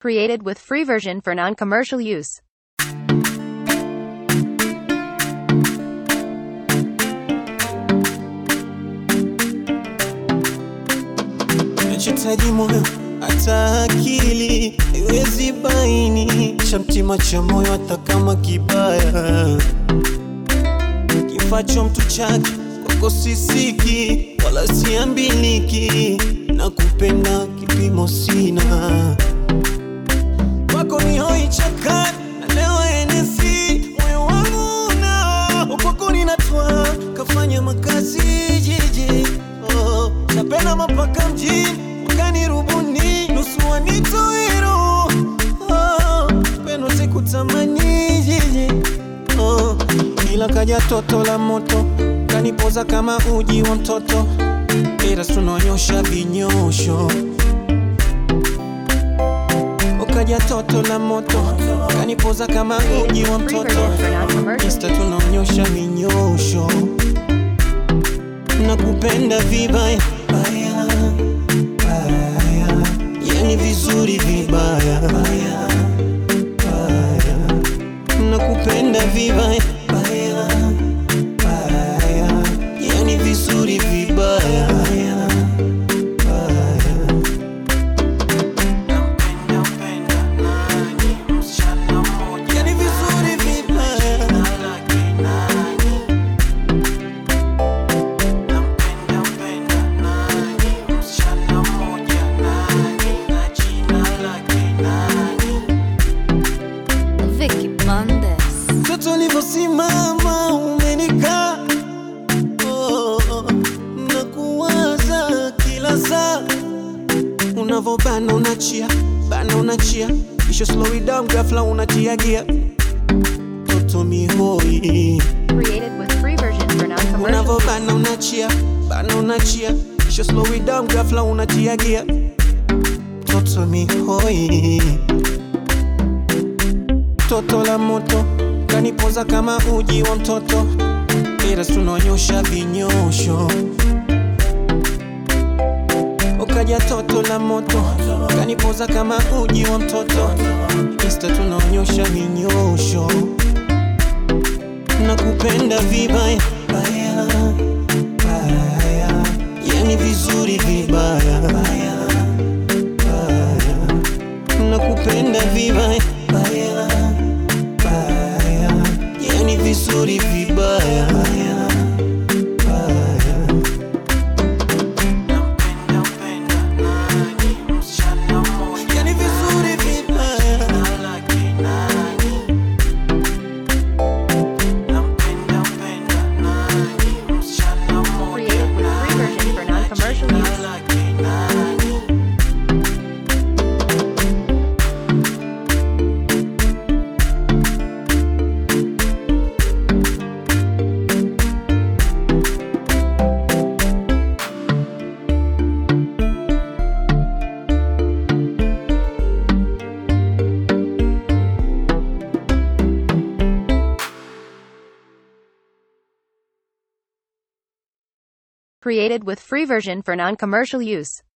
Created with free version for non-commercial use. Nachohitaji moyo hata akili haiwezi baini, cha mtima cha moyo hata kama kibaya kifacho mtu chake kwako sisiki wala siambiliki, na kupenda kipimo sina kwako ni hoi chakani na leo enesi moyo wangu na kwako ninatwa kafanya makazi jiji. Napenda mapaka mjini wakani rubuni nusu wanitoiro. Pendo siku tamani jiji. Ila kaja toto la moto kanipoza kama uji wa mtoto, ila tunonyosha vinyosho. Kaja toto la moto kanipoza kama uji wa mtoto, insta tunonyosha vinyosho. Nakupenda vibaya baya, baya, yani vizuri vibaya baya, baya. Nakupenda vibaya baya, baya, yani vizuri vibaya baya, baya. Napenda nani msichana mmoja, yani vizuri vibaya. Toto ulivyosimama umenika, nakuwaza kila saa. Unavobana unachia, bana unachia, kisha slow it down ghafla unatia gia. Toto mihoi. Created with free version for non-commercial. Unavobana unachia, bana unachia, kisha slow it down ghafla unatia gia. Toto mihoi. Toto la moto kanipoza kama uji wa mtoto, ila tunonyosha vinyosho. Ukaja toto la moto kanipoza kama uji wa mtoto, insta tunonyosha vinyosho. Nakupenda vibaya baya, baya, yani vizuri vibaya baya, baya. Nakupenda vibaya baya, baya, yani vizuri vibaya baya, baya. Napenda nani msichana mmoja, yani vizuri vibaya. Napenda nani msichana mmoja, Created with free version for non-commercial use. Created with free version for non-commercial use.